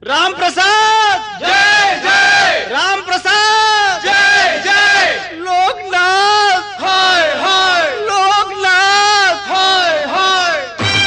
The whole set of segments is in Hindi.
राम प्रसाद जय जय, राम प्रसाद जय जय, लोकनाथ हाय हाय, लोकनाथ हाय हाय।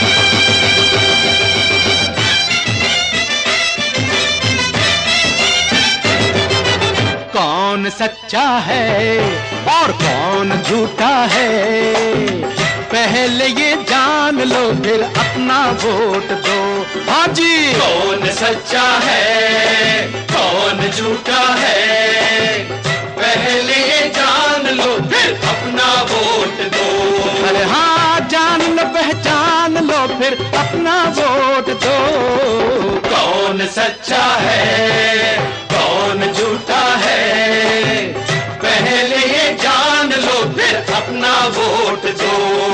कौन सच्चा है और कौन झूठा है, पहले ये जान लो फिर अपना वोट दो। हाँ जी, कौन सच्चा है कौन झूठा है, पहले ये जान लो फिर अपना वोट दो। अरे हाँ, जान लो पहचान लो फिर अपना वोट दो। कौन सच्चा है कौन झूठा है, पहले ये जान लो फिर अपना वोट दो।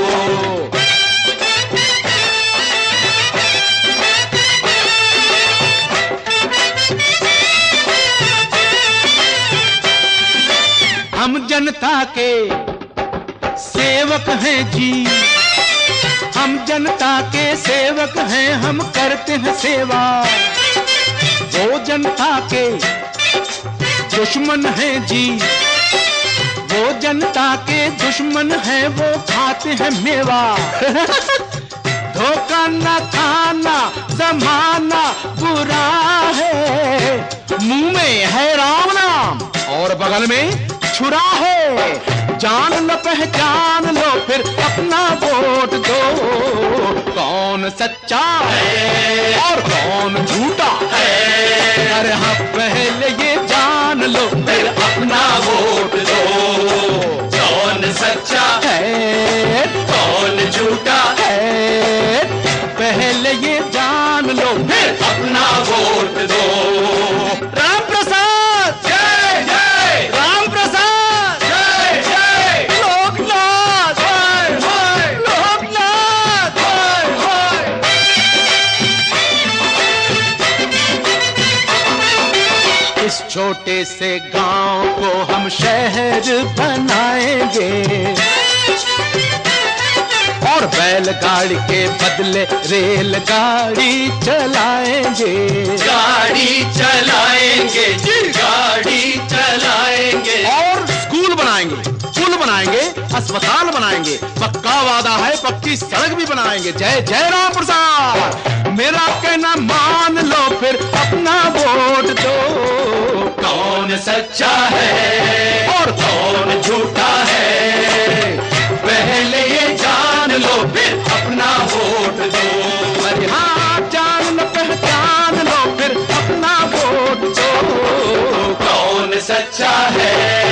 हम जनता के सेवक हैं जी, हम जनता के सेवक हैं, हम करते हैं सेवा। वो जनता के दुश्मन हैं जी, वो जनता के दुश्मन हैं, वो खाते हैं मेवा। धोखा न खाना जमाना बुरा है, मुंह में है राम नाम और बगल में छुरा है। जान लो पहचान लो फिर अपना वोट दो। कौन सच्चा है और कौन झूठा है, अरे हाँ पहले ये जान लो फिर अपना वोट दो। कौन सच्चा है कौन झूठा है, पहले ये जान लो फिर अपना वोट दो। राम प्रसाद जय जय, राम प्रसाद जय जय, लोकनाथ हाय हाय, लोकनाथ हाय हाय। इस छोटे से गांव को हम शहर बनाएंगे और बैलगाड़ी के बदले रेलगाड़ी चलाएंगे। गाड़ी चलाएंगे जी, गाड़ी चलाएंगे। और स्कूल बनाएंगे, पुल बनाएंगे, अस्पताल बनाएंगे, पक्का वादा है पक्की सड़क भी बनाएंगे। जय जय राम प्रसाद। मेरा कहना मान लो फिर अपना वोट दो। कौन सच्चा है और कौन झूठा है, पहले ये जान लो फिर अपना वोट दो। अरे हाँ, जान लो पहचान लो फिर अपना वोट दो। कौन सच्चा है